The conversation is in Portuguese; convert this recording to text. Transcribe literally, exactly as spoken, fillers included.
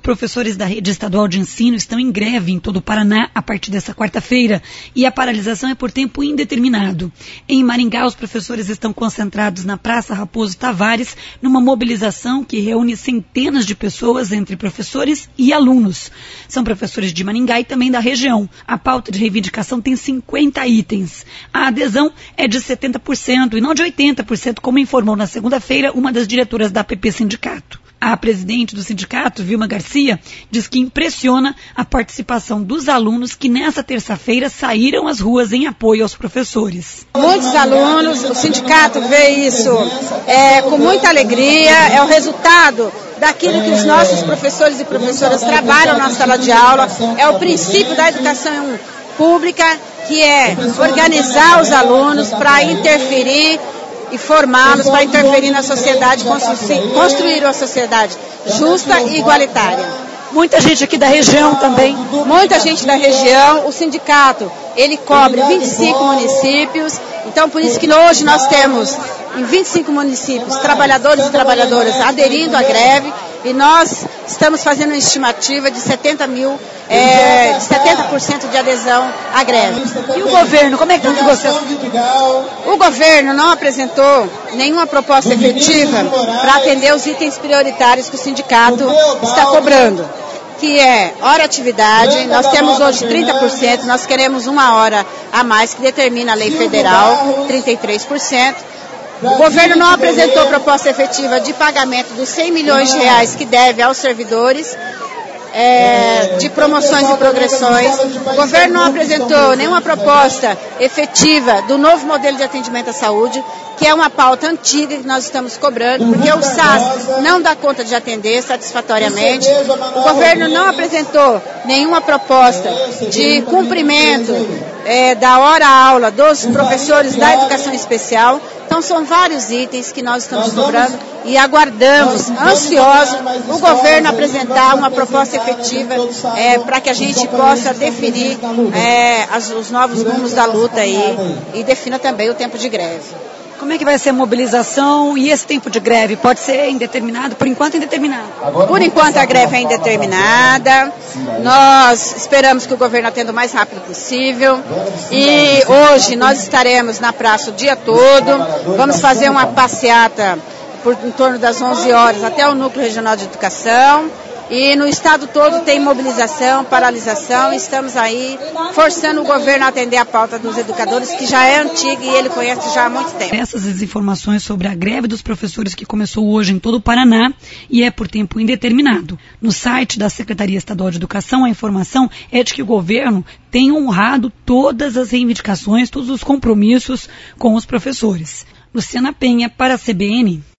Professores da rede estadual de ensino estão em greve em todo o Paraná a partir dessa quarta-feira e a paralisação é por tempo indeterminado. Em Maringá, os professores estão concentrados na Praça Raposo Tavares numa mobilização que reúne centenas de pessoas entre professores e alunos. São professores de Maringá e também da região. A pauta de reivindicação tem cinquenta itens. A adesão é de setenta por cento e não de oitenta por cento, como informou na segunda-feira uma das diretoras da A P P Sindicato. A presidente do sindicato, Vilma Garcia, diz que impressiona a participação dos alunos que nessa terça-feira saíram às ruas em apoio aos professores. Muitos alunos, o sindicato vê isso é, com muita alegria, é o resultado daquilo que os nossos professores e professoras trabalham na sala de aula, é o princípio da educação pública, que é organizar os alunos para interferir e formá-los para interferir na sociedade, construir uma sociedade justa e igualitária. Muita gente aqui da região também. Muita gente da região. O sindicato, ele cobre vinte e cinco municípios, então por isso que hoje nós temos em vinte e cinco municípios trabalhadores e trabalhadoras aderindo à greve e nós estamos fazendo uma estimativa de setenta mil, é, de setenta por cento de adesão à greve. E o governo, como é que está o negócio? O governo não apresentou nenhuma proposta efetiva para atender os itens prioritários que o sindicato está cobrando, que é hora atividade. Nós temos hoje trinta por cento, nós queremos uma hora a mais, que determina a lei federal, trinta e três por cento. O governo não apresentou proposta efetiva de pagamento dos cem milhões de reais que deve aos servidores, é, de promoções e progressões. O governo não apresentou nenhuma proposta efetiva do novo modelo de atendimento à saúde, que é uma pauta antiga que nós estamos cobrando, porque o S A S não dá conta de atender satisfatoriamente. O governo não apresentou nenhuma proposta de cumprimento é, da hora-aula dos professores da educação especial. Então são vários itens que nós estamos cobrando e aguardamos, ansiosos, o governo apresentar uma proposta efetiva é, para que a gente possa definir é, as, os novos rumos da luta aí, e defina também o tempo de greve. Como é que vai ser a mobilização e esse tempo de greve? Pode ser indeterminado? Por enquanto, indeterminado. Por enquanto, a greve é indeterminada. Nós esperamos que o governo atenda o mais rápido possível. E hoje nós estaremos na praça o dia todo. Vamos fazer uma passeata por, em torno das onze horas até o Núcleo Regional de Educação. E no estado todo tem mobilização, paralisação, estamos aí forçando o governo a atender a pauta dos educadores, que já é antiga e ele conhece já há muito tempo. Essas informações sobre a greve dos professores que começou hoje em todo o Paraná e é por tempo indeterminado. No site da Secretaria Estadual de Educação, a informação é de que o governo tem honrado todas as reivindicações, todos os compromissos com os professores. Luciana Penha, para a C B N.